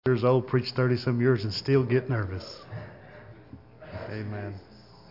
Years old, preached 30 some years and still get nervous. Amen.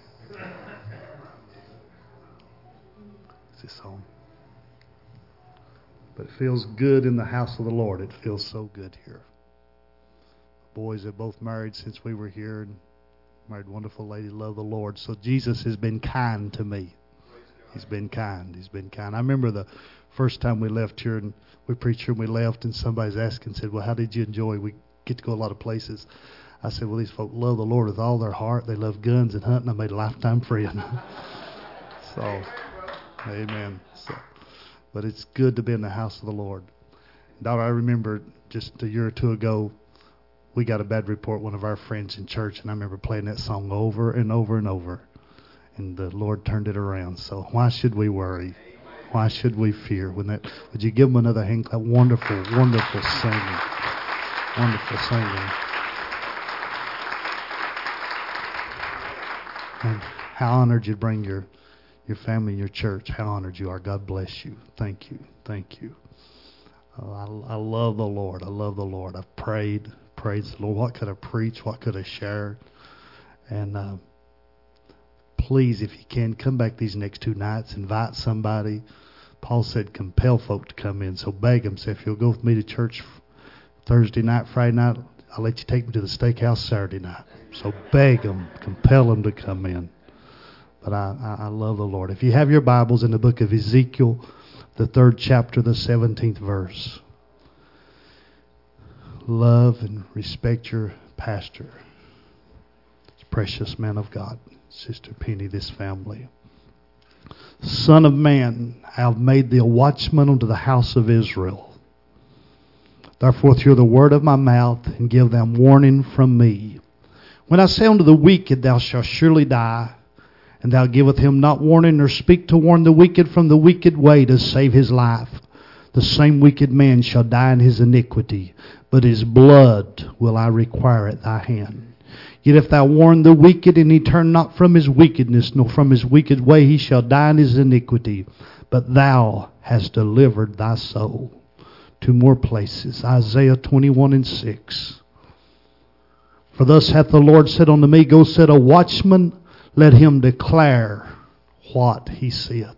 Is this on? But it feels good in the house of the Lord. It feels so good here. The boys are both married since we were here, and married a wonderful lady, love the Lord. So Jesus has been kind to me. He's been kind. He's been kind. I remember the first time we left here, and we preached here and we left, and somebody's asking, said, well, how did you enjoy? We get to go a lot of places. I said, well, these folk love the Lord with all their heart. They love guns and hunting. I made a lifetime friend. So, amen. So, but it's good to be in the house of the Lord. Daughter, I remember just a year or two ago, we got a bad report, one of our friends in church, and I remember playing that song over and over and over. And the Lord turned it around. So why should we worry? Why should we fear? Would you give them another hand clap? Wonderful, wonderful singing. Wonderful singing. And how honored you bring your family and your church. How honored you are. God bless you. Thank you. Thank you. I love the Lord. I love the Lord. I've prayed. Praise the Lord. What could I preach? What could I share? And please, if you can, come back these next 2 nights. Invite somebody. Paul said compel folk to come in. So beg them. Say, if you'll go with me to church Thursday night, Friday night, I'll let you take me to the steakhouse Saturday night. So beg them. Compel them to come in. But I love the Lord. If you have your Bibles in the book of Ezekiel, the 3rd chapter, the 17th verse. Love and respect your pastor. This precious man of God. Sister Penny, this family. Son of man, I have made thee a watchman unto the house of Israel. Therefore hear the word of my mouth, and give them warning from me. When I say unto the wicked, thou shalt surely die, and thou giveth him not warning, nor speak to warn the wicked from the wicked way to save his life, the same wicked man shall die in his iniquity, but his blood will I require at thy hand. Yet if thou warn the wicked, and he turn not from his wickedness, nor from his wicked way, he shall die in his iniquity. But thou hast delivered thy soul. 2 more places. Isaiah 21:6. For thus hath the Lord said unto me, Go set a watchman, let him declare what he saith.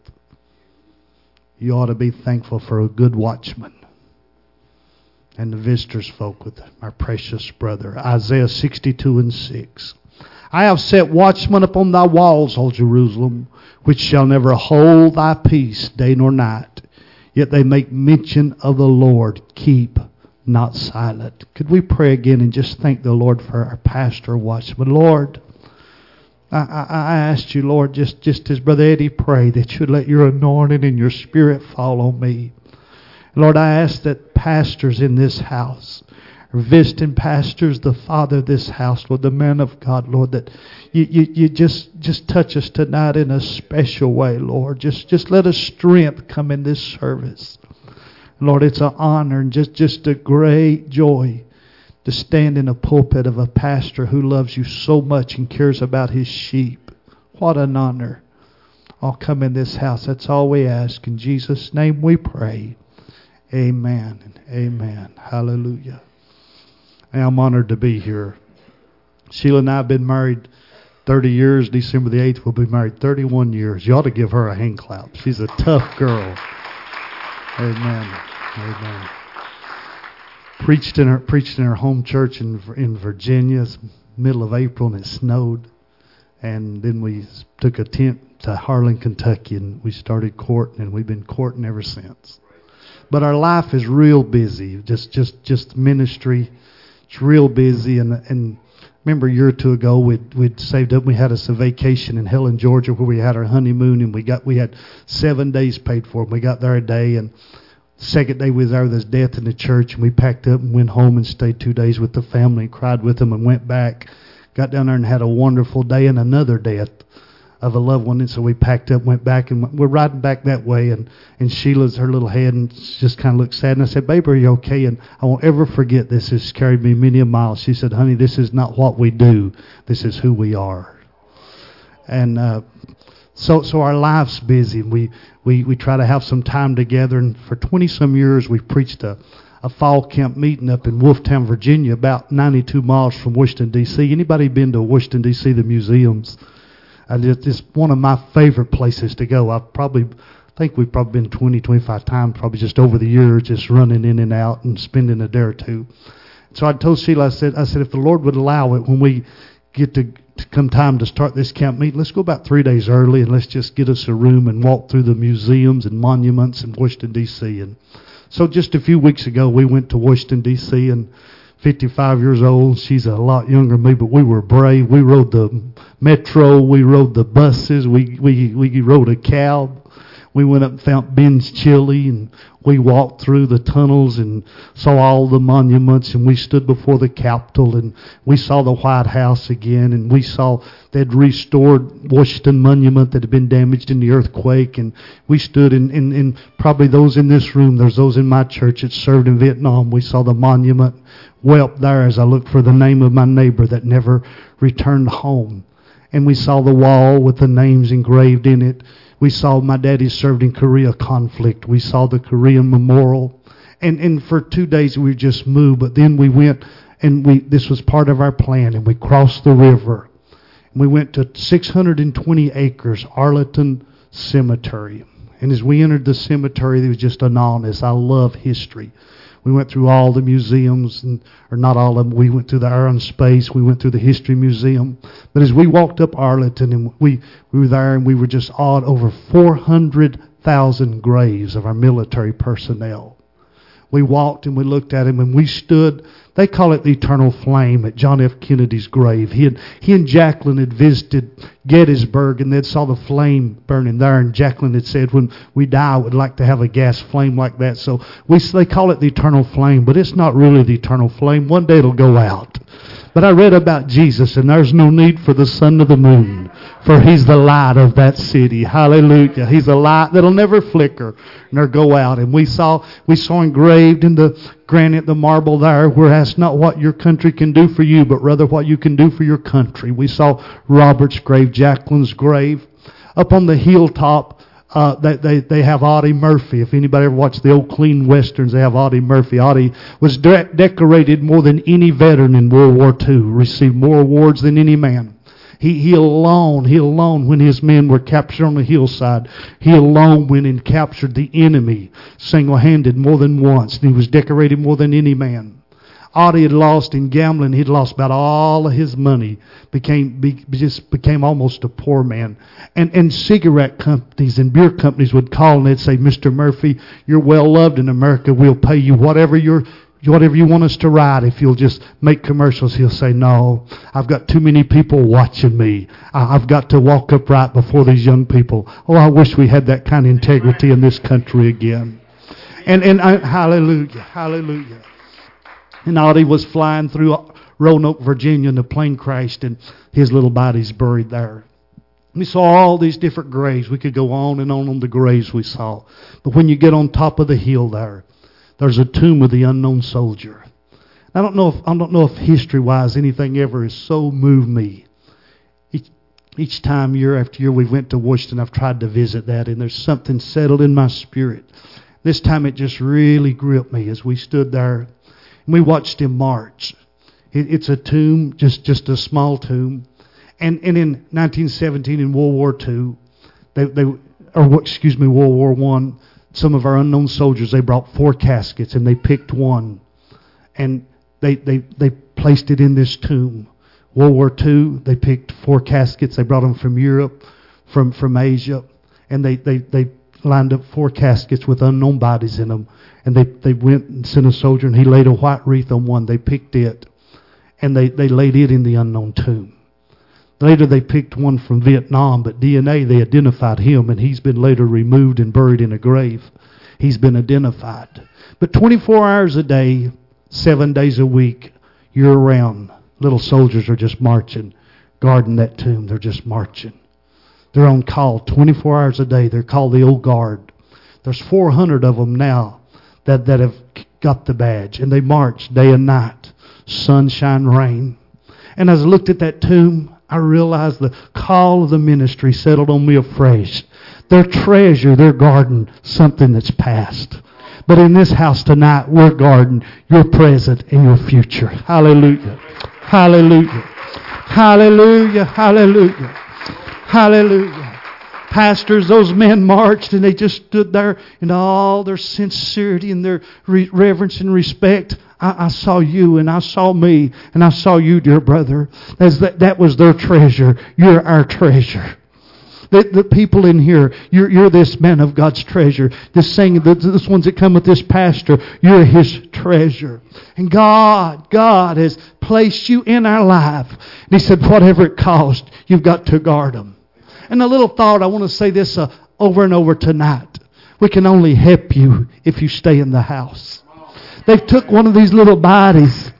You ought to be thankful for a good watchman. And the visitors folk with our precious brother. Isaiah 62:6. I have set watchmen upon thy walls, O Jerusalem, which shall never hold thy peace day nor night. Yet they make mention of the Lord. Keep not silent. Could we pray again and just thank the Lord for our pastor watchman? Lord, I asked you, Lord, just as Brother Eddie prayed, that you'd let your anointing and your spirit fall on me. Lord, I ask that pastors in this house, visiting pastors, the father of this house, Lord, the man of God, Lord, that you just touch us tonight in a special way, Lord. Just let us strength come in this service. Lord, it's an honor and just a great joy to stand in a pulpit of a pastor who loves you so much and cares about his sheep. What an honor. I'll come in this house. That's all we ask. In Jesus' name we pray. Amen and amen. Hallelujah. I'm honored to be here. Sheila and I have been married 30 years. December the 8th, we'll be married 31 years. You ought to give her a hand clap. She's a tough girl. Amen. Amen. Preached in her home church in Virginia. It's middle of April and it snowed. And then we took a tent to Harlan, Kentucky, and we started courting, and we've been courting ever since. But our life is real busy. Just ministry. It's real busy. And remember a year or two ago we'd saved up. We had us a vacation in Helen, Georgia, where we had our honeymoon, and we had 7 days paid for. We got there a day, and second day we was there with his death in the church, and we packed up and went home and stayed 2 days with the family, cried with them, and went back. Got down there and had a wonderful day, and another death of a loved one. And so we packed up, went back, and we're riding back that way. And Sheila's her little head and just kind of looked sad. And I said, "Babe, are you okay?" And I won't ever forget this. It's carried me many a mile. She said, "Honey, this is not what we do. This is who we are." And so our life's busy. We try to have some time together. And for 20 some years, we've preached a a fall camp meeting up in Wolftown, Virginia, about 92 miles from Washington, D.C. Anybody been to Washington, D.C., the museums? It's one of my favorite places to go. I think we've probably been 20, 25 times, probably just over the years, just running in and out and spending a day or two. So I told Sheila, I said, if the Lord would allow it, when we get to come time to start this camp meeting, let's go about 3 days early and let's just get us a room and walk through the museums and monuments in Washington, D.C. And so just a few weeks ago, we went to Washington, D.C., and 55 years old. She's a lot younger than me, but we were brave. We rode the metro. We rode the buses. We rode a cab. We went up and found Ben's Chili, and we walked through the tunnels and saw all the monuments, and we stood before the Capitol, and we saw the White House again, and we saw they'd restored Washington Monument that had been damaged in the earthquake, and we stood in probably those in this room, there's those in my church that served in Vietnam. We saw the monument way up there as I looked for the name of my neighbor that never returned home. And we saw the wall with the names engraved in it. We saw my daddy served in Korea conflict. We saw the Korean Memorial. And for 2 days we just moved. But then we went, and this was part of our plan, and we crossed the river. And we went to 620 acres, Arlington Cemetery. And as we entered the cemetery, there was just an awness. I love history. We went through all the museums, or not all of them. We went through the Air and Space. We went through the History Museum. But as we walked up Arlington, and we were there, and we were just awed over 400,000 graves of our military personnel. We walked and we looked at him, and we stood. They call it the eternal flame at John F. Kennedy's grave. He and Jacqueline had visited Gettysburg, and they saw the flame burning there. And Jacqueline had said, when we die, I would like to have a gas flame like that. So they call it the eternal flame, but it's not really the eternal flame. One day it'll go out. But I read about Jesus, and there's no need for the sun or the moon, for He's the light of that city. Hallelujah. He's a light that'll never flicker nor go out. And we saw engraved in the granite, the marble there, where ask not what your country can do for you, but rather what you can do for your country. We saw Robert's grave, Jacqueline's grave. Up on the hilltop, they have Audie Murphy. If anybody ever watched the old clean westerns, they have Audie Murphy. Audie was decorated more than any veteran in World War II, received more awards than any man. He alone, when his men were captured on the hillside, he alone went and captured the enemy single-handed more than once. And he was decorated more than any man. Audie had lost in gambling. He'd lost about all of his money. Became almost a poor man. And cigarette companies and beer companies would call and they'd say, Mr. Murphy, you're well loved in America. We'll pay you whatever you want us to write if you'll just make commercials. He'll say, no, I've got too many people watching me. I've got to walk upright before these young people. Oh, I wish we had that kind of integrity in this country again. Hallelujah, hallelujah. And Audie was flying through Roanoke, Virginia, and the plane crashed, and his little body's buried there. We saw all these different graves. We could go on the graves we saw. But when you get on top of the hill there's a tomb of the unknown soldier. I don't know if history-wise anything ever has so moved me. Each time, year after year, we went to Washington, I've tried to visit that, and there's something settled in my spirit. This time it just really gripped me as we stood there. We watched him march. It's a tomb, just a small tomb. And in 1917, in World War II, World War I, some of our unknown soldiers, they brought 4 caskets, and they picked one. And they placed it in this tomb. World War II, they picked 4 caskets. They brought them from Europe, from Asia. And they lined up 4 caskets with unknown bodies in them. And they went and sent a soldier, and he laid a white wreath on one. They picked it, and they laid it in the unknown tomb. Later they picked one from Vietnam, but DNA, they identified him, and he's been later removed and buried in a grave. He's been identified. But 24 hours a day, 7 days a week, year-round, little soldiers are just marching, guarding that tomb. They're just marching. They're on call 24 hours a day. They're called the Old Guard. There's 400 of them now that have got the badge, and they march day and night, sunshine, rain. And as I looked at that tomb, I realized the call of the ministry settled on me afresh. Their treasure, they're guarding something that's past. But in this house tonight, we're guarding your present and your future. Hallelujah. Hallelujah. Hallelujah. Hallelujah. Hallelujah. Pastors, those men marched and they just stood there in all their sincerity and their reverence and respect. I saw you and I saw me and I saw you, dear brother. That was their treasure. You're our treasure. The people in here, you're this man of God's treasure. This ones that come with this pastor, you're his treasure. And God has placed you in our life. And He said, whatever it cost, you've got to guard them. And a little thought, I want to say this over and over tonight. We can only help you if you stay in the house. They've took one of these little bodies.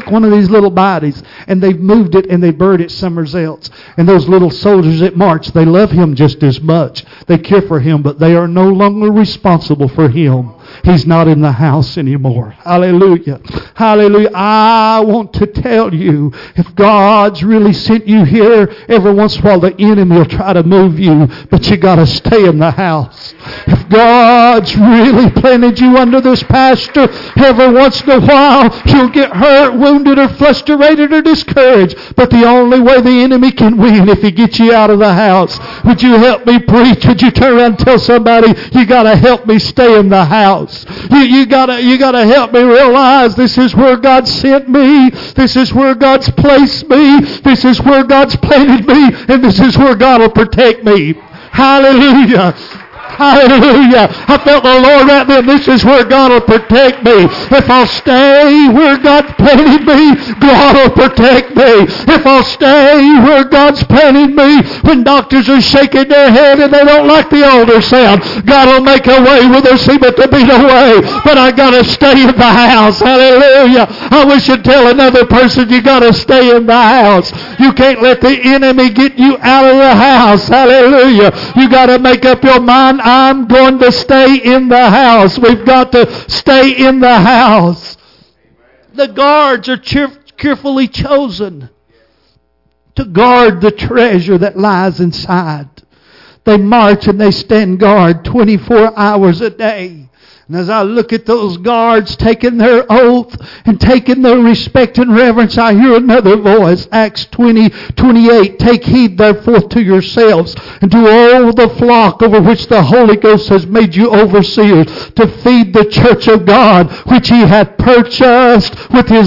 And they've moved it and they buried it somewhere else. And those little soldiers that march, they love him just as much. They care for him, but they are no longer responsible for him. He's not in the house anymore. Hallelujah. Hallelujah. I want to tell you, if God's really sent you here, every once in a while the enemy will try to move you, but you got to stay in the house. If God's really planted you under this pastor, every once in a while you'll get hurt, wounded, or frustrated, or discouraged. But the only way the enemy can win if he gets you out of the house. Would you help me preach? Would you turn around and tell somebody, you got to help me stay in the house? You gotta help me realize this is where God sent me. This is where God's placed me. This is where God's planted me. And this is where God will protect me. Hallelujah. Hallelujah. I felt the Lord right there. This is where God will protect me. If I'll stay where God planted me, God will protect me. If I'll stay where God's planted me, when doctors are shaking their head and they don't like the ultrasound, God will make a way where there seemeth to be no way. But I got to stay in the house. Hallelujah. I wish you'd tell another person you got to stay in the house. You can't let the enemy get you out of the house. Hallelujah. You got to make up your mind, I'm going to stay in the house. We've got to stay in the house. The guards are carefully chosen to guard the treasure that lies inside. They march and they stand guard 24 hours a day. And as I look at those guards taking their oath and taking their respect and reverence, I hear another voice. Acts 20:28. Take heed therefore to yourselves and to all the flock over which the Holy Ghost has made you overseers, to feed the church of God, which He hath purchased with His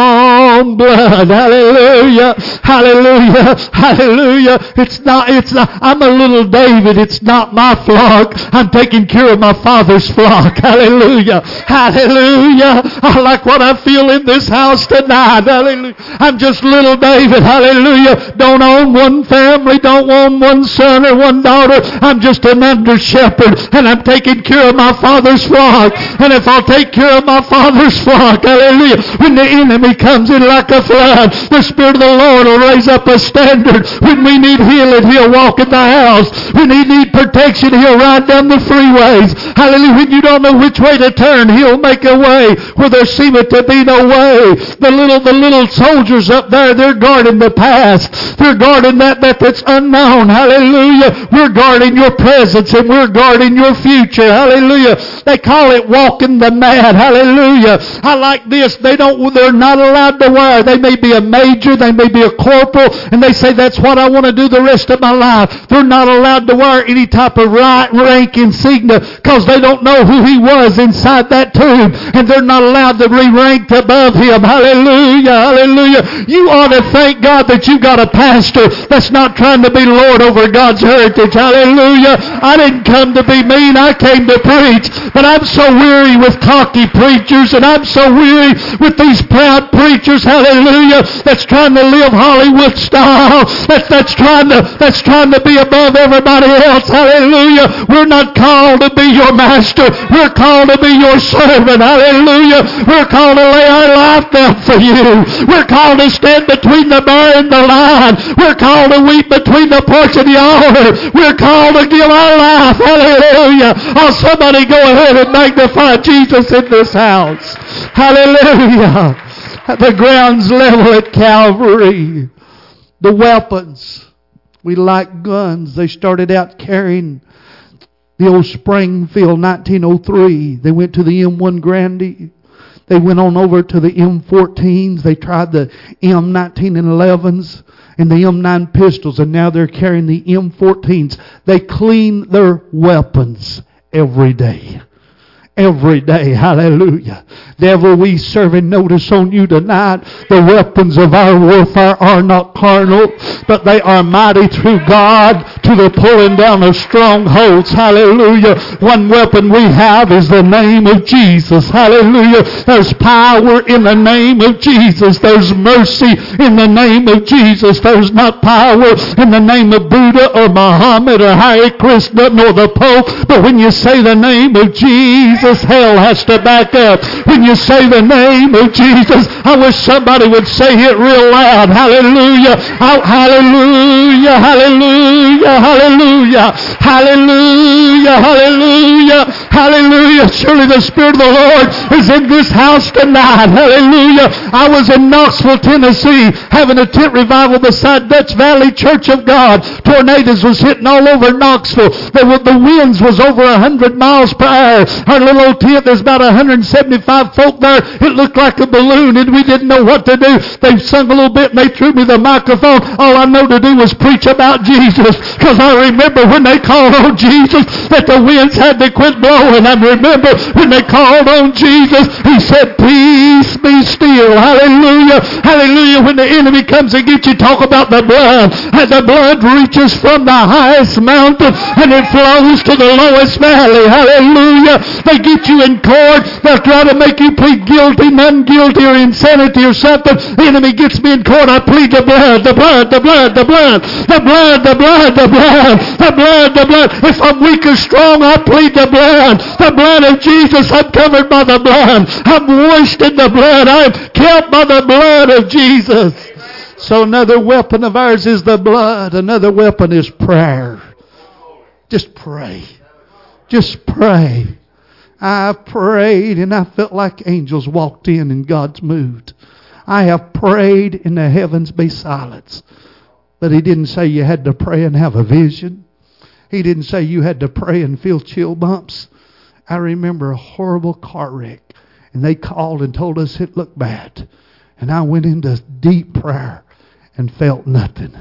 own blood. Hallelujah. Hallelujah. Hallelujah. It's not, I'm a little David. It's not my flock. I'm taking care of my Father's flock. Hallelujah. Hallelujah. I like what I feel in this house tonight. Hallelujah. I'm just little David. Hallelujah. Don't own one family. Don't own one son or one daughter. I'm just an under shepherd. And I'm taking care of my Father's flock. And if I'll take care of my Father's flock, hallelujah, when the enemy comes in like a flood, the Spirit of the Lord will raise up a standard. When we need healing, He'll walk in the house. When we need protection, He'll ride down the freeways. Hallelujah. When you don't know which way to turn, He'll make a way where there seemeth to be no way. The little soldiers up there, they're guarding the past. They're guarding that's unknown. Hallelujah. We're guarding your presence and we're guarding your future. Hallelujah. They call it walking the mat. Hallelujah. I like this. They're not allowed to wear. They may be a major, they may be a corporal, and they say that's what I want to do the rest of my life. They're not allowed to wear any type of rank insignia because they don't know who he was inside that tomb, and they're not allowed to be ranked above him. Hallelujah. Hallelujah. You ought to thank God that you got a pastor that's not trying to be Lord over God's heritage. Hallelujah. I didn't come to be mean. I came to preach. But I'm so weary with cocky preachers, and I'm so weary with these proud preachers. Hallelujah. That's trying to live Hollywood style. That's trying to be above everybody else. Hallelujah. We're not called to be your master. We're called to be your servant. Hallelujah. We're called to lay our life down for you. We're called to stand between the bear and the lion. We're called to weep between the porch and the altar. We're called to give our life. Hallelujah. Oh, somebody go ahead and magnify Jesus in this house. Hallelujah. The ground's level at Calvary. The weapons. We like guns. They started out carrying The old Springfield 1903. They went to the M1 Grande. They went on over to the M14s. They tried the M1911s and the M9 pistols, and now they're carrying the M14s. They clean their weapons every day. Every day. Hallelujah. Devil, we serving notice on you tonight. The weapons of our warfare are not carnal, but they are mighty through God to the pulling down of strongholds. Hallelujah. One weapon we have is the name of Jesus. Hallelujah. There's power in the name of Jesus. There's mercy in the name of Jesus. There's not power in the name of Buddha or Muhammad or Hare Krishna nor the Pope. But when you say the name of Jesus, hell has to back up. When you say the name of Jesus, I wish somebody would say it real loud. Hallelujah. Hallelujah. Hallelujah. Hallelujah. Hallelujah. Hallelujah. Hallelujah. Surely the Spirit of the Lord is in this house tonight. Hallelujah. I was in Knoxville, Tennessee, having a tent revival beside Dutch Valley Church of God. Tornadoes was hitting all over Knoxville. The winds was over 100 miles per hour. Our little old tent, there's about 175 folk there. It looked like a balloon, and we didn't know what to do. They sung a little bit, and they threw me the microphone. All I know to do was preach about Jesus, because I remember when they called on Jesus that the winds had to quit blowing. I remember when they called on Jesus, he said, peace be still. Hallelujah. Hallelujah. When the enemy comes and gets you, talk about the blood. And the blood reaches from the highest mountain and it flows to the lowest valley. Hallelujah. They get you in court. They'll try to make you plead guilty, none guilty, or insanity or something. The enemy gets me in court. I plead the blood, the blood, the blood, the blood, the blood, the blood, the blood, the blood, the blood. If I'm weak or strong, I plead the blood. The blood of Jesus. I'm covered by the blood. I'm washed in the blood. I'm kept by the blood of Jesus. So another weapon of ours is the blood. Another weapon is prayer. Just pray. Just pray. I prayed and I felt like angels walked in and God's moved. I have prayed and the heavens be silent. But he didn't say you had to pray and have a vision. He didn't say you had to pray and feel chill bumps. I remember a horrible car wreck. And they called and told us it looked bad. And I went into deep prayer and felt nothing.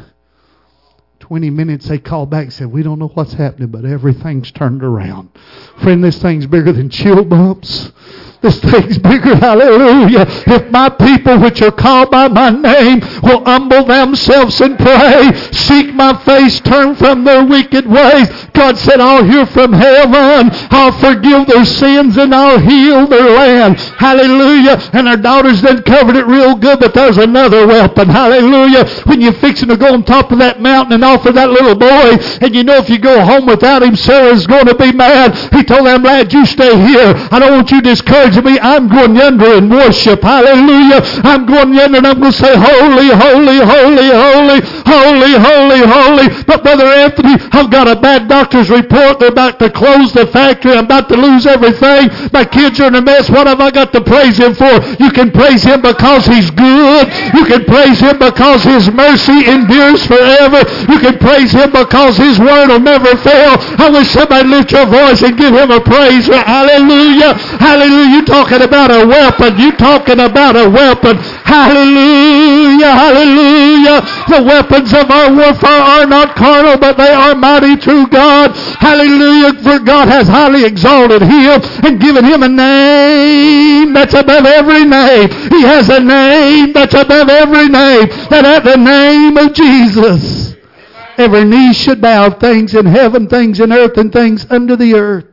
20 minutes they called back and said, we don't know what's happening, but everything's turned around. Friend, this thing's bigger than chill bumps. This thing's bigger, hallelujah. If my people which are called by my name will humble themselves and pray, seek my face, turn from their wicked ways. God said, I'll hear from heaven. I'll forgive their sins and I'll heal their land. Hallelujah. And our daughters then covered it real good, but there's another weapon. Hallelujah. When you're fixing to go on top of that mountain and offer that little boy, and you know if you go home without him, Sarah's going to be mad. He told them, lad, you stay here. I don't want you discouraging me. I'm going yonder and worship. Hallelujah. I'm going yonder and I'm going to say, holy, holy, holy, holy, holy, holy, holy. But Brother Anthony, I've got a bad doctor's report. They're about to close the factory. I'm about to lose everything. My kids are in a mess. What have I got to praise him for? You can praise him because he's good. You can praise him because his mercy endures forever. You can praise him because his word will never fail. I wish somebody lift your voice and give him a praise. Hallelujah. Hallelujah. You talking about a weapon. You talking about a weapon. Hallelujah. Hallelujah. The weapons of our warfare are not carnal, but they are mighty through God. Hallelujah. For God has highly exalted him and given him a name that's above every name. He has a name that's above every name. That at the name of Jesus, every knee should bow, things in heaven, things in earth, and things under the earth.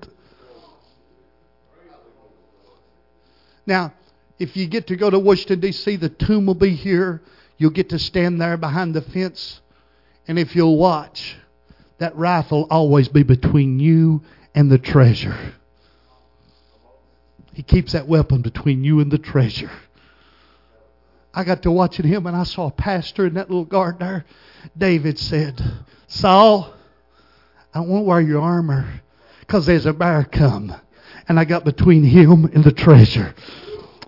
Now, if you get to go to Washington, D.C., the tomb will be here. You'll get to stand there behind the fence. And if you'll watch, that rifle will always be between you and the treasure. He keeps that weapon between you and the treasure. I got to watching him and I saw a pastor in that little garden there. David said, Saul, I won't wear your armor because there's a bear come. And I got between him and the treasure.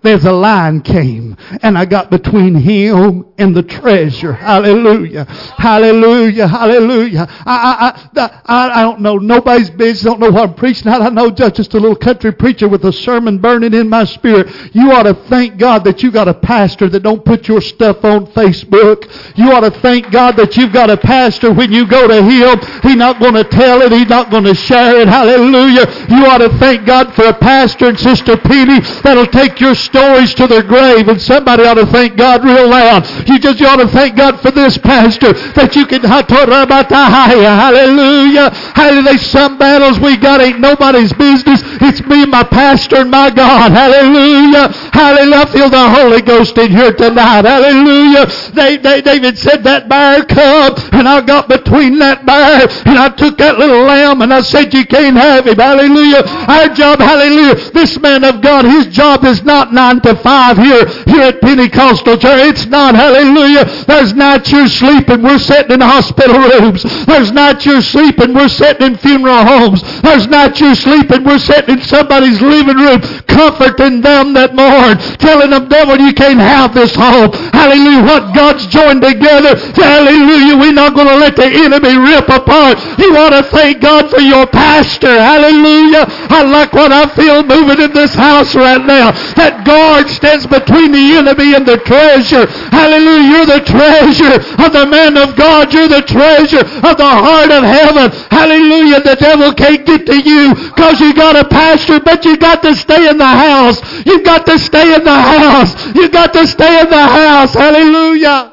there's a lion came, and I got between him and the treasure. Hallelujah. Hallelujah. Hallelujah. I don't know nobody's business. I don't know what I'm preaching at. I know just a little country preacher with a sermon burning in my spirit. You ought to thank God that you got a pastor that don't put your stuff on Facebook. You ought to thank God that you've got a pastor when you go to him, he's not going to tell it. He's not going to share it. Hallelujah. You ought to thank God for a pastor and Sister Penny that'll take your stories to their grave. And somebody ought to thank God real loud. You ought to thank God for this pastor that you can. Hallelujah. Hallelujah. Some battles we got ain't nobody's business. It's me, my pastor, and my God. Hallelujah. Hallelujah. I feel the Holy Ghost in here tonight. Hallelujah. David said that bear come, and I got between that bear, and I took that little lamb, and I said, you can't have him. Hallelujah. Our job, hallelujah. This man of God, his job is not 9 to 5 here at Pentecostal Church. It's not. Hallelujah. There's nights you're sleeping, we're sitting in hospital rooms. There's nights you're sleeping, we're sitting in funeral homes. There's nights you're sleeping, we're sitting in somebody's living room, comforting them that mourn, telling them, devil, you can't have this home. Hallelujah. What God's joined together, hallelujah, we're not going to let the enemy rip apart. You ought to thank God for your pastor. Hallelujah. I like what I feel moving in this house right now. That guard stands between the enemy and the treasure. Hallelujah. You're the treasure of the man of God. You're the treasure of the heart of heaven. Hallelujah. The devil can't get to you because you got a pastor, but you got to stay in the house. You got to stay in the house. You got to stay in the house. Hallelujah.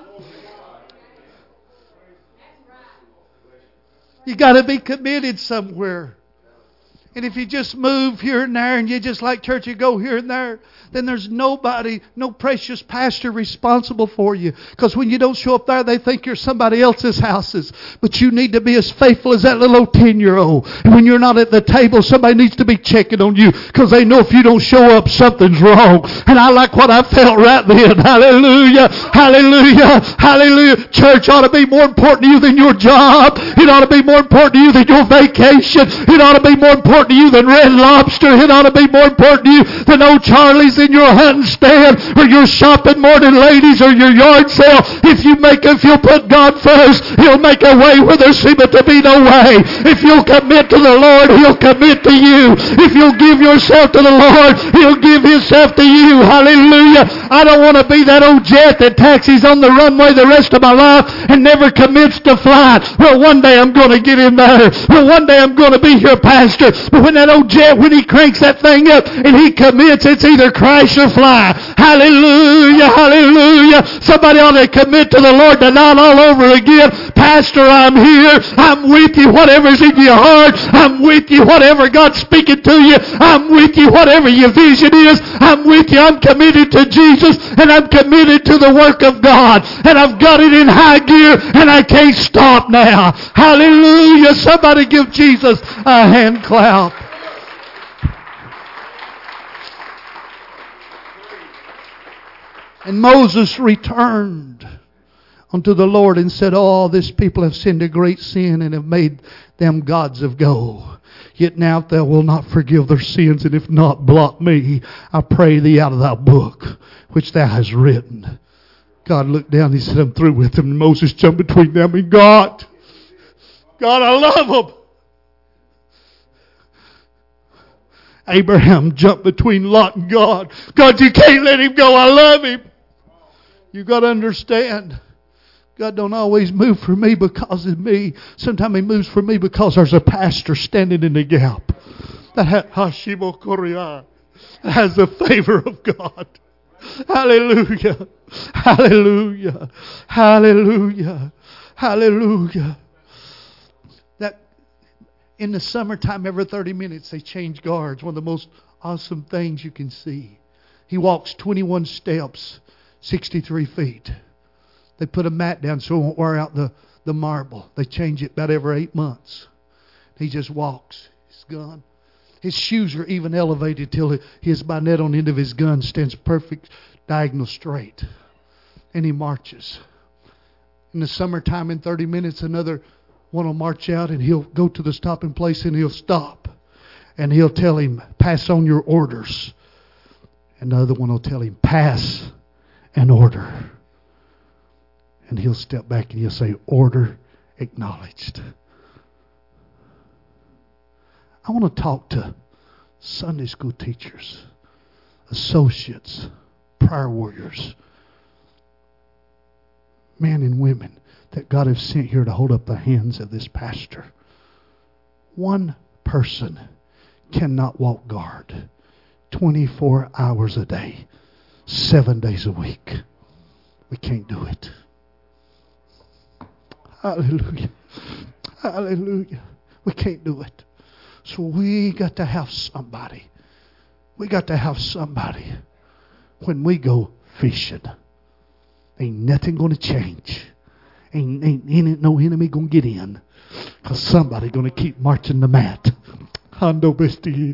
You got to be committed somewhere. And if you just move here and there and you just like church, you go here and there, then there's nobody, no precious pastor responsible for you. Because when you don't show up there, they think you're somebody else's houses. But you need to be as faithful as that little 10-year-old. And when you're not at the table, somebody needs to be checking on you. Because they know if you don't show up, something's wrong. And I like what I felt right then. Hallelujah. Hallelujah. Hallelujah. Church ought to be more important to you than your job. It ought to be more important to you than your vacation. It ought to be more important to you than Red Lobster. It ought to be more important to you than old Charlie's in your hunting stand or your shopping morning ladies or your yard sale. If you'll put God first, He'll make a way where there seemeth to be no way. If you'll commit to the Lord, He'll commit to you. If you'll give yourself to the Lord, He'll give Himself to you. Hallelujah. I don't want to be that old jet that taxis on the runway the rest of my life and never commits to flight. Well, one day I'm going to get in there. Well, one day I'm going to be your pastor. But when that old jet, when he cranks that thing up and he commits, it's either crash or fly. Hallelujah, hallelujah. Somebody ought to commit to the Lord tonight all over again. Pastor, I'm here. I'm with you. Whatever's in your heart, I'm with you. Whatever God's speaking to you, I'm with you. Whatever your vision is, I'm with you. I'm committed to Jesus and I'm committed to the work of God. And I've got it in high gear and I can't stop now. Hallelujah. Somebody give Jesus a hand clap. And Moses returned unto the Lord and said, oh, this people have sinned a great sin and have made them gods of gold. Yet now if thou wilt not forgive their sins, and if not, blot me, I pray thee out of thy book, which thou hast written. God looked down and He said, I'm through with them. And Moses jumped between them and God, I love them. Abraham jumped between Lot and God. God, you can't let him go. I love him. You got to understand, God don't always move for me because of me. Sometimes He moves for me because there's a pastor standing in the gap. That has the favor of God. Hallelujah. Hallelujah. Hallelujah. Hallelujah. That in the summertime, every 30 minutes they change guards. One of the most awesome things you can see. He walks 21 steps, 63 feet. They put a mat down so it won't wear out the marble. They change it about every 8 months. He just walks. He's gone. His shoes are even elevated till his bayonet on the end of his gun stands perfect, diagonal straight. And he marches. In the summertime, in 30 minutes, another one will march out and he'll go to the stopping place and he'll stop. And he'll tell him, pass on your orders. And the other one will tell him, pass and order. And he'll step back and he'll say, order acknowledged. I want to talk to Sunday school teachers, associates, prayer warriors, men and women that God has sent here to hold up the hands of this pastor. One person cannot walk guard 24 hours a day, 7 days a week. We can't do it. Hallelujah. Hallelujah. We can't do it. So we got to have somebody. We got to have somebody when we go fishing. Ain't nothing going to change. Ain't no enemy going to get in. Because somebody going to keep marching the mat. Hallelujah.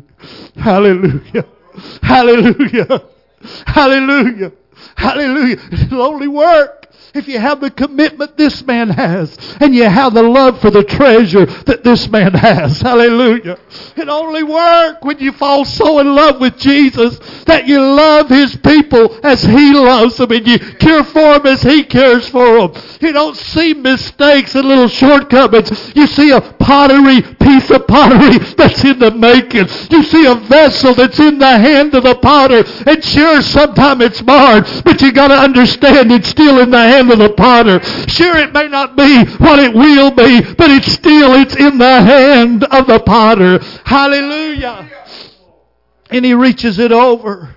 Hallelujah. Hallelujah. Hallelujah. It'll only work if you have the commitment this man has and you have the love for the treasure that this man has. Hallelujah. It only works when you fall so in love with Jesus that you love His people as He loves them and you care for them as He cares for them. You don't see mistakes and little shortcomings. You see a piece of pottery that's in the making. You see a vessel that's in the hand of the potter. And sure, sometimes it's marred, but you got to understand it's still in the hand of the potter. Sure, it may not be what it will be, but it's in the hand of the potter. Hallelujah. And he reaches it over.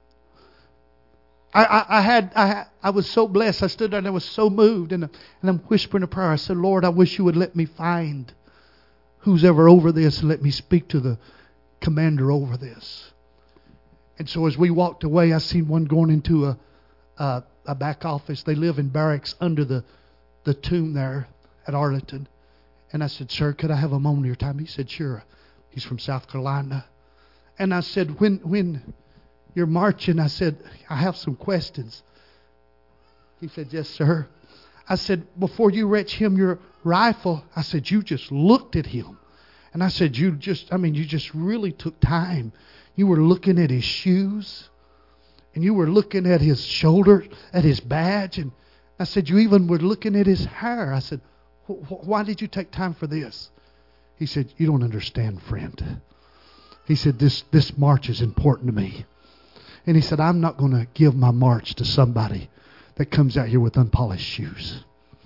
I was so blessed. I stood there and I was so moved, and I'm whispering a prayer. I said, Lord, I wish you would let me find who's ever over this and let me speak to the commander over this. And so as we walked away, I seen one going into a back office. They live in barracks under the tomb there at Arlington. And I said, sir, could I have a moment of your time? He said, sure. He's from South Carolina. And I said, when you're marching, I said, I have some questions. He said, yes, sir. I said, before you reach him your rifle, I said, you just looked at him. And I said, you just really took time. You were looking at his shoes. And you were looking at his shoulder, at his badge. And I said, you even were looking at his hair. I said, why did you take time for this? He said, you don't understand, friend. He said, this march is important to me. And he said, I'm not going to give my march to somebody that comes out here with unpolished shoes.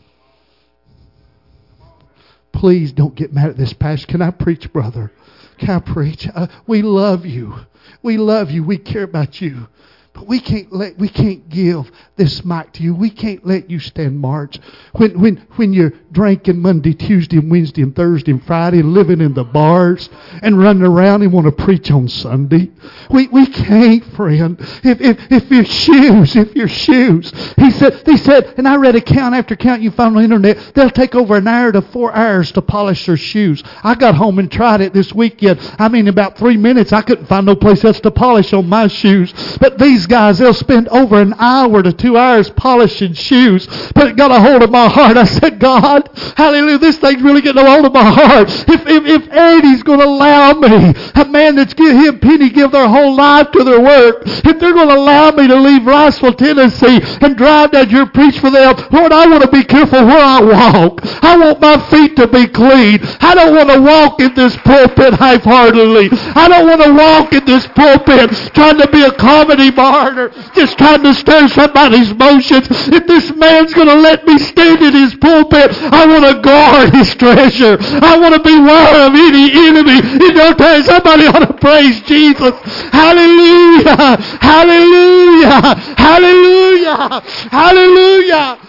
Please don't get mad at this pastor. Can I preach, brother? Can I preach? We love you. We love you. We care about you. But we can't give this mic to you. We can't let you stand march. When you're drinking Monday, Tuesday, and Wednesday, and Thursday, and Friday, and living in the bars, and running around and want to preach on Sunday. We can't, friend. If your shoes. He said, and I read account after account you found on the internet, they'll take over an hour to 4 hours to polish their shoes. I got home and tried it this weekend. In about 3 minutes, I couldn't find no place else to polish on my shoes. But these guys, they'll spend over an hour to 2 hours polishing shoes. But it got a hold of my heart. I said, God, hallelujah, this thing's really getting a hold of my heart. If Eddie's going to allow me, a man that's Penny give their whole life to their work, if they're going to allow me to leave Riceville, Tennessee and drive down here and preach for them, Lord, I want to be careful where I walk. I want my feet to be clean. I don't want to walk in this pulpit half-heartedly. I don't want to walk in this pulpit trying to be a comedy martyr, just trying to stir somebody's emotions. If this man's going to let me stand in his pulpit, I want to guard his treasure. I want to beware of any enemy. You know, somebody ought to praise Jesus. Hallelujah! Hallelujah! Hallelujah! Hallelujah!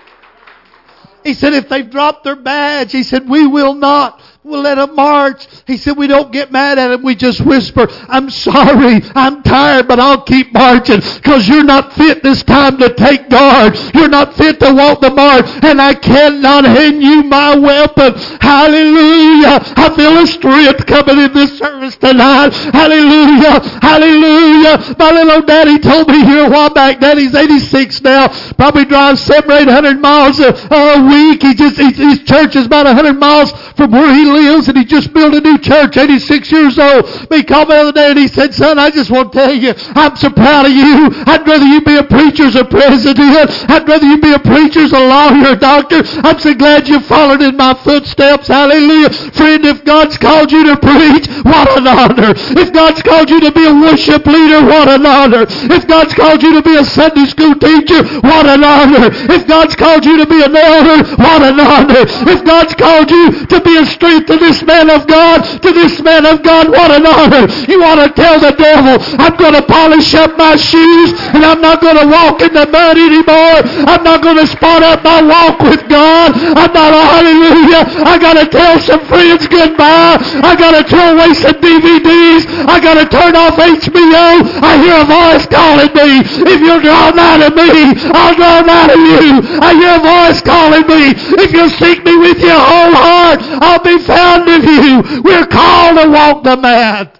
He said, if they've dropped their badge, he said, we will not. We'll let them march. He said, we don't get mad at them. We just whisper, I'm sorry. I'm tired, but I'll keep marching because you're not fit this time to take guard. You're not fit to walk the march, and I cannot hand you my weapon. Hallelujah. I feel a strength coming in this service tonight. Hallelujah. Hallelujah. My little daddy told me here a while back, Daddy's 86 now, probably drives 700 or 800 miles a week. His church is about 100 miles from where he lives, and he just built a new church, 86 years old. But he called me the other day and he said, son, I just want to tell you, I'm so proud of you. I'd rather you be a preacher as a president. I'd rather you be a preacher as a lawyer, a doctor. I'm so glad you followed in my footsteps. Hallelujah. Friend, if God's called you to preach, what an honor. If God's called you to be a worship leader, what an honor. If God's called you to be a Sunday school teacher, what an honor. If God's called you to be an elder, what an honor. If God's called you to be a strength to this man of God, what an honor. You want to tell the devil, I'm going to polish up my shoes and I'm not going to walk in the mud anymore. I'm not going to spot up my walk with God. I'm not, hallelujah. I got to tell some friends goodbye. I got to throw away some DVDs. I got to turn off HBO. I hear a voice calling me. If you'll draw nigh to me, I'll draw nigh to you. I hear a voice calling me. If you'll seek me with your whole heart, I'll be found of you. We're called to walk the mat.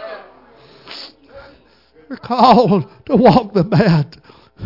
We're called to walk the mat.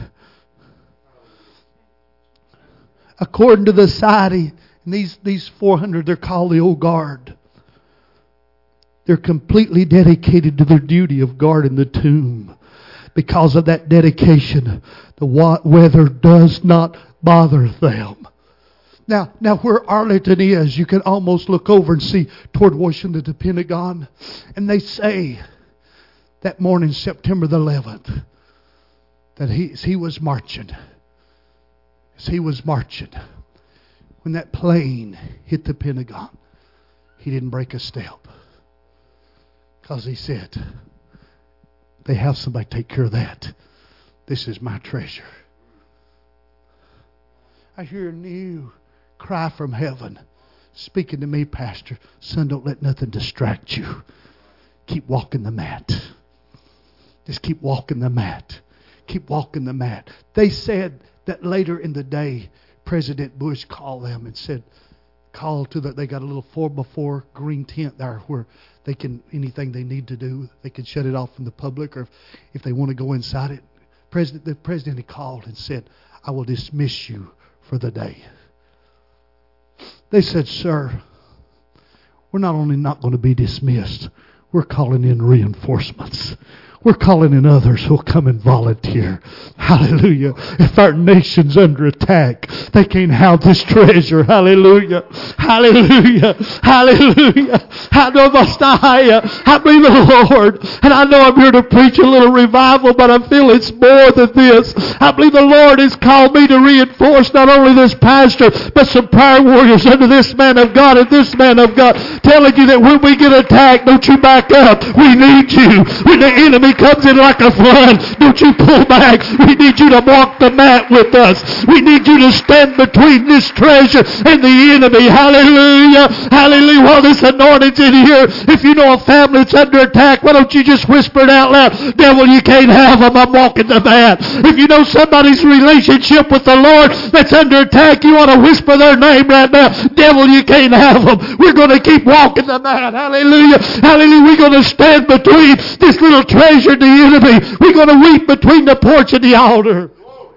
According to the society, and these 400, they're called the Old Guard. They're completely dedicated to their duty of guarding the tomb. Because of that dedication, the weather does not bother them. Now where Arlington is, you can almost look over and see toward Washington, the Pentagon. And they say that morning, September the 11th, that he was marching. As he was marching, when that plane hit the Pentagon, he didn't break a step. Because he said, they have somebody take care of that. This is my treasure. I hear a new cry from heaven speaking to me, Pastor. Son, don't let nothing distract you. Keep walking the mat. Just keep walking the mat. Keep walking the mat. They said that later in the day, President Bush called them and said, they got a little 4x4 green tent there where they can, anything they need to do, they can shut it off from the public, or if they want to go inside it. The president had called and said, I will dismiss you for the day. They said, sir, we're not only not going to be dismissed, we're calling in reinforcements. We're calling in others who'll come and volunteer. Hallelujah. If our nation's under attack, they can't have this treasure. Hallelujah. Hallelujah. Hallelujah. I believe in the Lord. And I know I'm here to preach a little revival, but I feel it's more than this. I believe the Lord has called me to reinforce not only this pastor, but some prayer warriors under this man of God and this man of God, telling you that when we get attacked, don't you back up. We need you. When the enemy comes in like a flood, don't you pull back. We need you to walk the mat with us. We need you to stand between this treasure and the enemy. Hallelujah. Hallelujah. While this anointing's in here, if you know a family that's under attack, why don't you just whisper it out loud? Devil, you can't have them. I'm walking the mat. If you know somebody's relationship with the Lord that's under attack, you want to whisper their name right now. Devil, you can't have them. We're going to keep walking the mat. Hallelujah. Hallelujah. We're going to stand between this little treasure and the enemy. We're going to weep between the porch and the altar.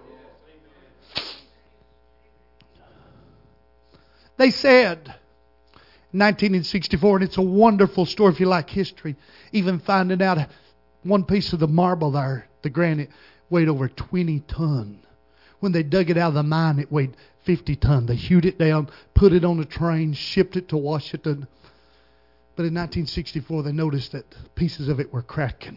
They said in 1964, and it's a wonderful story if you like history, even finding out one piece of the marble there, the granite, weighed over 20 ton. When they dug it out of the mine, it weighed 50 ton. They hewed it down, put it on a train, shipped it to Washington. But in 1964, they noticed that pieces of it were cracking.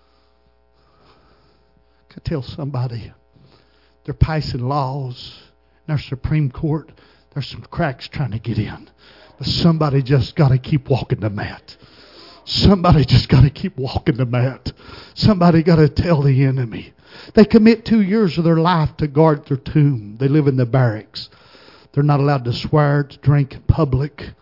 I tell somebody, they're passing laws in our Supreme Court. There's some cracks trying to get in. But somebody just got to keep walking the mat. Somebody just got to keep walking the mat. Somebody got to tell the enemy. They commit 2 years of their life to guard their tomb. They live in the barracks. They're not allowed to swear, to drink in public.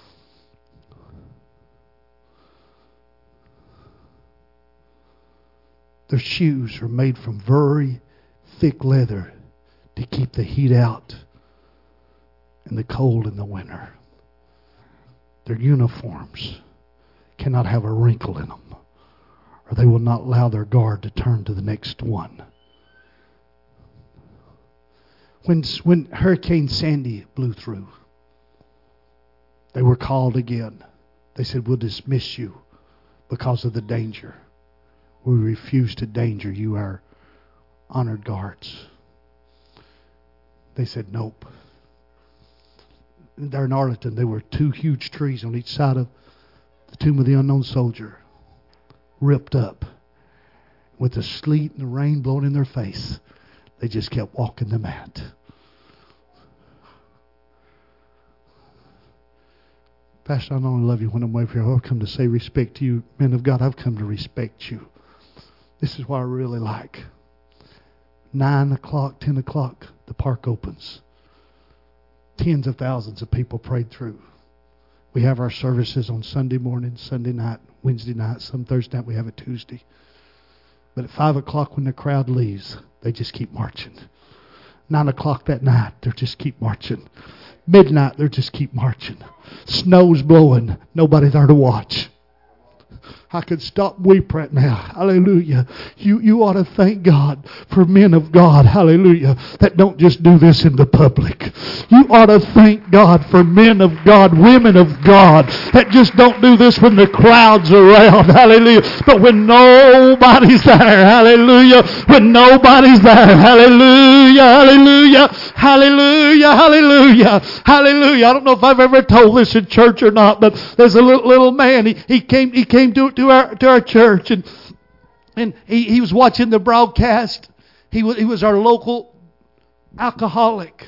Their shoes are made from very thick leather to keep the heat out and the cold in the winter. Their uniforms cannot have a wrinkle in them, or they will not allow their guard to turn to the next one. When Hurricane Sandy blew through, They were called again. They said, we'll dismiss you because of the danger. We refuse to danger you, our honored guards. They said, nope. There in Arlington, there were 2 huge trees on each side of the tomb of the unknown soldier, ripped up. With the sleet and the rain blowing in their face, they just kept walking the mat. Pastor, I not only love you when I'm away from here, I've come to say respect to you. Men of God, I've come to respect you. This is what I really like. 9 o'clock, 10 o'clock, the park opens. Tens of thousands of people prayed through. We have our services on Sunday morning, Sunday night, Wednesday night, some Thursday night, we have it Tuesday. But at 5 o'clock when the crowd leaves, they just keep marching. 9 o'clock that night, they just keep marching. Midnight, they just keep marching. Snow's blowing, nobody there to watch. I could stop and weep right now. Hallelujah. You ought to thank God for men of God. Hallelujah. That don't just do this in the public. You ought to thank God for men of God, women of God, that just don't do this when the crowd's around. Hallelujah. But when nobody's there. Hallelujah. When nobody's there. Hallelujah. Hallelujah. Hallelujah. Hallelujah. Hallelujah. I don't know if I've ever told this in church or not, but there's a little man. He came to our church, and he was watching the broadcast. He was our local alcoholic.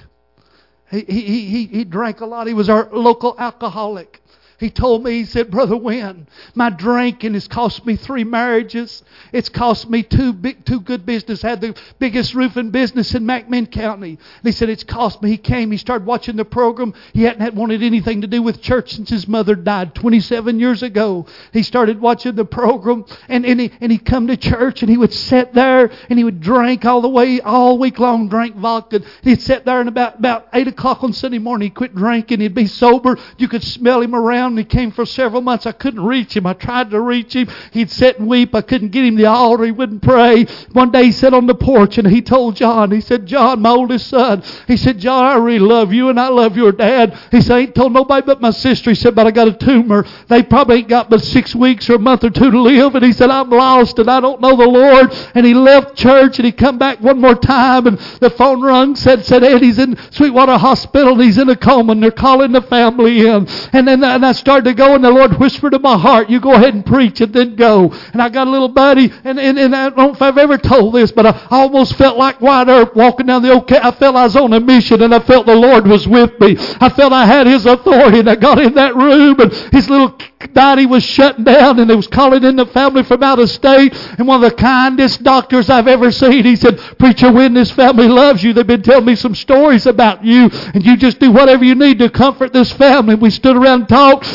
He drank a lot. He was our local alcoholic. He told me, he said, Brother Wynn, my drinking has cost me 3 marriages. It's cost me two good business. I had the biggest roofing business in McMinn County. And he said, it's cost me. He came, he started watching the program. He hadn't wanted anything to do with church since his mother died 27 years ago. He started watching the program, and he'd come to church, and he would sit there, and he would drink all week long, drank vodka. He'd sit there, and about 8 o'clock on Sunday morning, he'd quit drinking. He'd be sober. You could smell him around. He came for several months. I couldn't reach him. I tried to reach him. He'd sit and weep. I couldn't get him to the altar. He wouldn't pray. One day he sat on the porch and he told John, he said, John, my oldest son, he said, John, I really love you and I love your dad. He said, I ain't told nobody but my sister. He said, but I got a tumor. They probably ain't got but 6 weeks or a month or 2 to live. And he said, I'm lost and I don't know the Lord. And he left church and he come back one more time, and the phone rung, said Eddie's in Sweetwater Hospital and he's in a coma and they're calling the family in. And I started to go, and the Lord whispered in my heart, you go ahead and preach and then go. And I got a little buddy, and I don't know if I've ever told this, but I almost felt like Wyatt Earp walking down the old I felt I was on a mission, and I felt the Lord was with me. I felt I had His authority, and I got in that room, and his little body was shutting down, and they was calling in the family from out of state. And one of the kindest doctors I've ever seen, he said, Preacher Wynn, this family loves you. They've been telling me some stories about you, and you just do whatever you need to comfort this family. We stood around and talked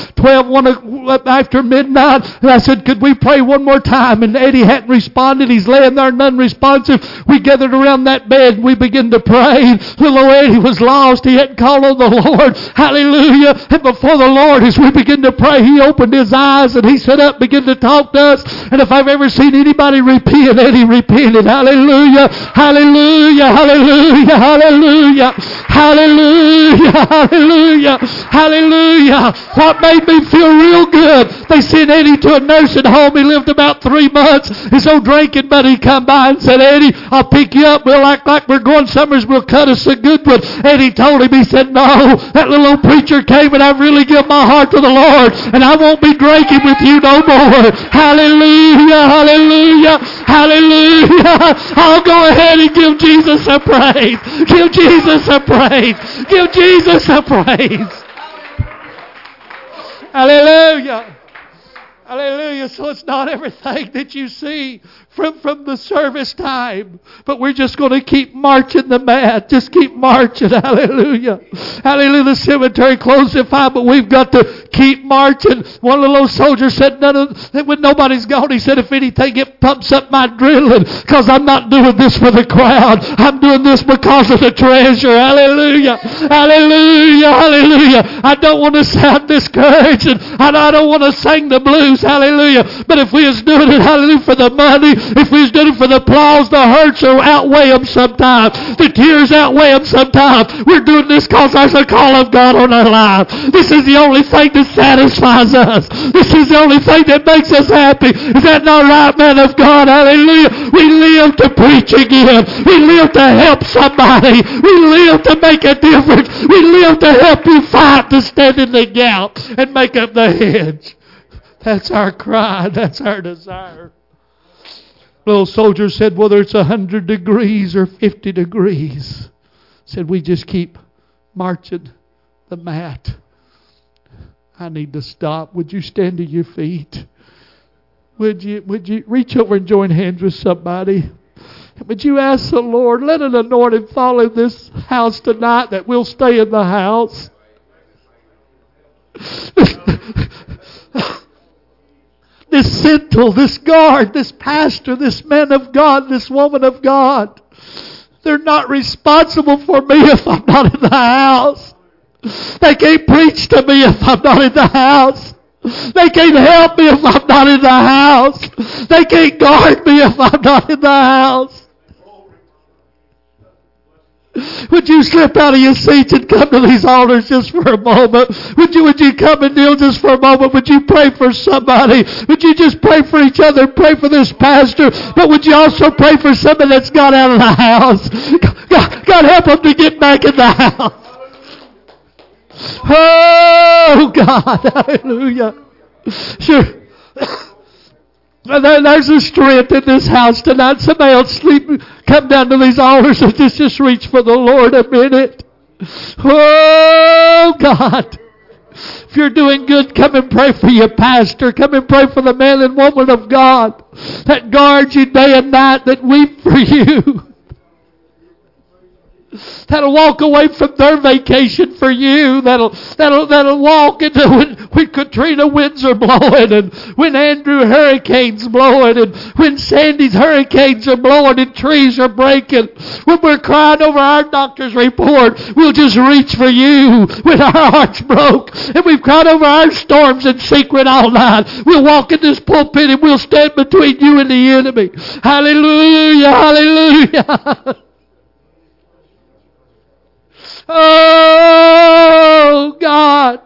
1 after midnight, and I said, could we pray one more time? And Eddie hadn't responded. He's laying there non-responsive. We gathered around that bed and we began to pray. Little old Eddie was lost. He hadn't called on the Lord. Hallelujah. And before the Lord, as we began to pray, he opened his eyes and he sat up, began to talk to us. And if I've ever seen anybody repent, Eddie repented. Hallelujah. Hallelujah. Hallelujah. Hallelujah. Hallelujah. Hallelujah. Hallelujah. What made me feel real good, they sent Eddie to a nursing home. He lived about 3 months. His old drinking buddy come by and said, Eddie, I'll pick you up. We'll act like we're going somewhere. We'll cut us a good one. Eddie told him, he said, no, that little old preacher came and I've really given my heart to the Lord, and I won't be drinking with you no more. Hallelujah, hallelujah, hallelujah. I'll go ahead and give Jesus a praise. Give Jesus a praise. Give Jesus a praise. Hallelujah. Hallelujah. So it's not everything that you see from the service time, but we're just going to keep marching the mat. Just keep marching. Hallelujah. Hallelujah. The cemetery closed at 5, but we've got to keep marching. One little old soldier said, when nobody's gone, he said, if anything, it pumps up my adrenaline, because I'm not doing this for the crowd. I'm doing this because of the treasure. Hallelujah. Hallelujah. Hallelujah. I don't want to sound discouraged, and I don't want to sing the blues. use, hallelujah. But if we was doing it, hallelujah, for the money, if we was doing it for the applause, the hurts will outweigh them sometimes. The tears outweigh them sometimes. We're doing this because there's a call of God on our life. This is the only thing that satisfies us. This is the only thing that makes us happy. Is that not right, man of God? Hallelujah. We live to preach again. We live to help somebody. We live to make a difference. We live to help you fight, to stand in the gap and make up the hedge. That's our cry. That's our desire. Little soldier said, whether it's 100 degrees or 50 degrees, said, we just keep marching the mat. I need to stop. Would you stand to your feet? Would you reach over and join hands with somebody? Would you ask the Lord, let an anointing fall in this house tonight that we'll stay in the house? This sentinel, this guard, this pastor, this man of God, this woman of God, they're not responsible for me if I'm not in the house. They can't preach to me if I'm not in the house. They can't help me if I'm not in the house. They can't guard me if I'm not in the house. Would you slip out of your seats and come to these altars just for a moment? Would you come and kneel just for a moment? Would you pray for somebody? Would you just pray for each other? Pray for this pastor. But would you also pray for somebody that's got out of the house? God help them to get back in the house. Oh, God. Hallelujah. Sure. There's a strength in this house tonight. Somebody else come down to these altars and just reach for the Lord a minute. Oh, God. If you're doing good, come and pray for your pastor. Come and pray for the man and woman of God that guards you day and night, that weep for you. That'll walk away from their vacation for you. That'll walk into when Katrina winds are blowing, and when Andrew hurricanes blowing, and when Sandy's hurricanes are blowing and trees are breaking. When we're crying over our doctor's report, we'll just reach for you. When our heart's broke and we've cried over our storms in secret all night, we'll walk in this pulpit and we'll stand between you and the enemy. Hallelujah, hallelujah. Oh, God.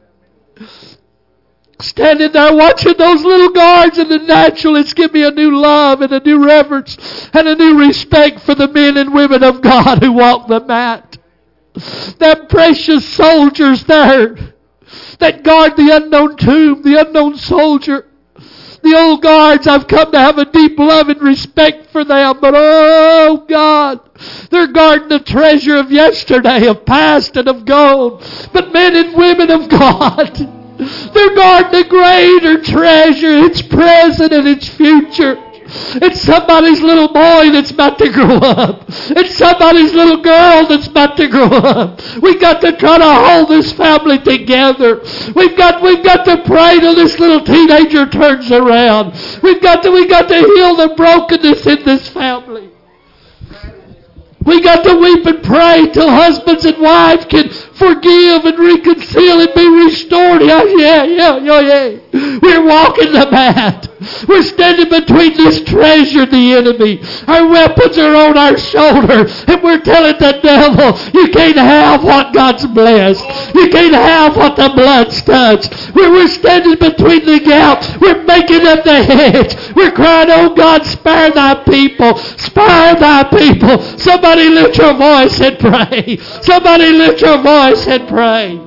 Standing there watching those little guards in the natural, it's given me a new love and a new reverence and a new respect for the men and women of God who walk the mat. Them precious soldiers there that guard the unknown tomb, the unknown soldier. The old guards, I've come to have a deep love and respect for them. But oh, God, they're guarding the treasure of yesterday, of past and of gold. But men and women of God, they're guarding the greater treasure. It's present and it's future. It's somebody's little boy that's about to grow up. It's somebody's little girl that's about to grow up. We've got to try to hold this family together. We've got to pray till this little teenager turns around. We've got to heal the brokenness in this family. We got to weep and pray till husbands and wives can forgive and reconcile and be restored. Yeah. We're walking the mat. We're standing between this treasure and the enemy. Our weapons are on our shoulder, and we're telling the devil, you can't have what God's blessed. You can't have what the blood's touched. We're standing between the gap. We're making up the hedge. We're crying, oh God, spare thy people. Spare thy people. Somebody lift your voice and pray. Somebody lift your voice and pray.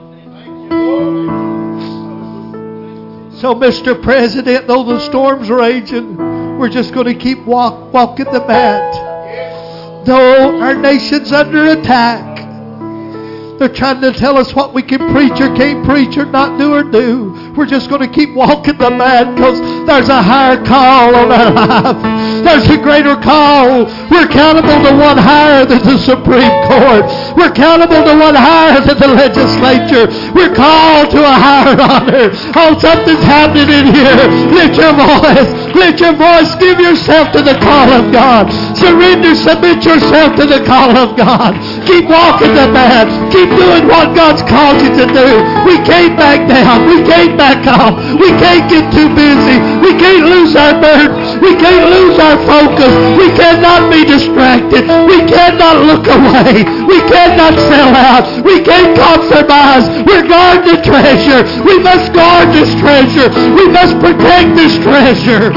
So, Mr. President, though the storm's raging, we're just going to keep walking the mat. Though our nation's under attack, they're trying to tell us what we can preach or can't preach or not do or do. We're just going to keep walking the mat because there's a higher call on our life. There's a greater call. We're accountable to one higher than the Supreme Court. We're accountable to one higher than the legislature. We're called to a higher honor. Oh, something's happening in here. Lift your voice. Lift your voice. Give yourself to the call of God. Surrender. Submit yourself to the call of God. Keep walking the path. Keep doing what God's called you to do. We can't back down. We can't back off. We can't get too busy. We can't lose our burden. We can't lose our focus. We cannot be distracted. We cannot look away. We cannot sell out. We can't compromise. We're guarding the treasure. We must guard this treasure. We must protect this treasure.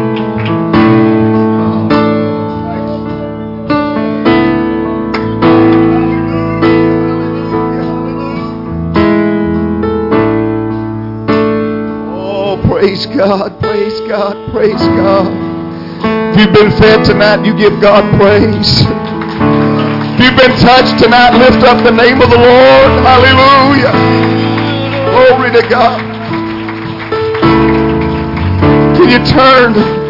Praise God, praise God, praise God. If you've been fed tonight, you give God praise. If you've been touched tonight, lift up the name of the Lord. Hallelujah. Glory to God. Can you turn